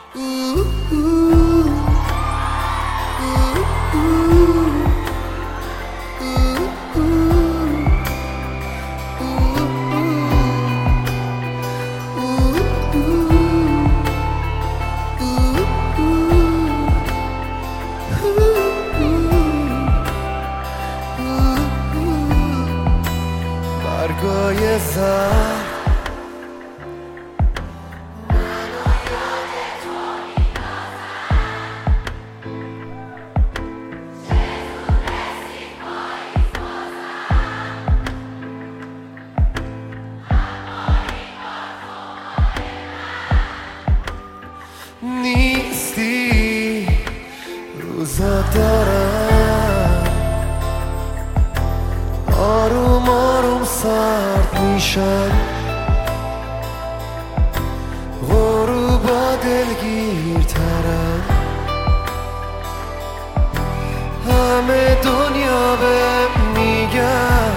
برگای زر نیستی، روزا دارم آروم آروم سرد میشن، غروبا دلگیرترن، همه دنیا به میگن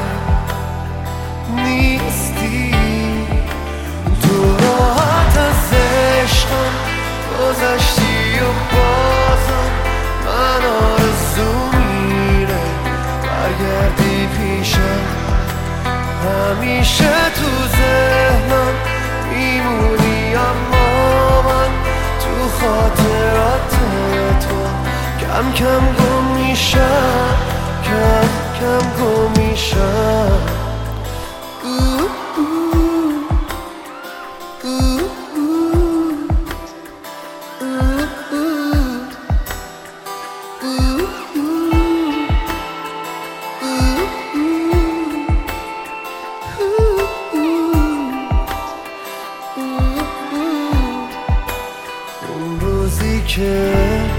نیستی، تو راحت از عشقم گذشتی و بازم من آرزو میره برگردی پیشم، همیشه تو ذهنم میمونی اما من تو خاطرات تو کم کم گم میشم، کم کم گم میشم. اون روزی که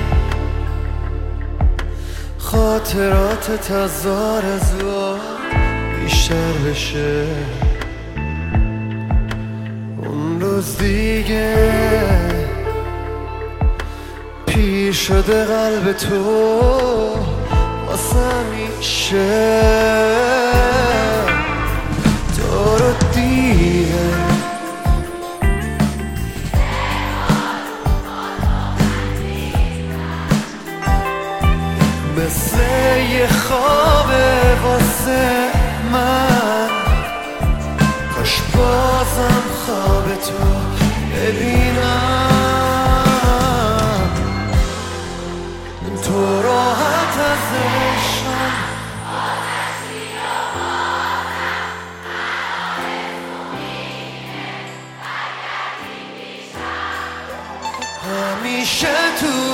خاطرات هزار بیشتر بشه، اون روز دیگه پیر شده قلب تو واسه همیشه، تو رو دیگه مثل یه خوابه واسه من، کاش بازم خواب تو ببینم، تو راحت از عشقم همیشه تو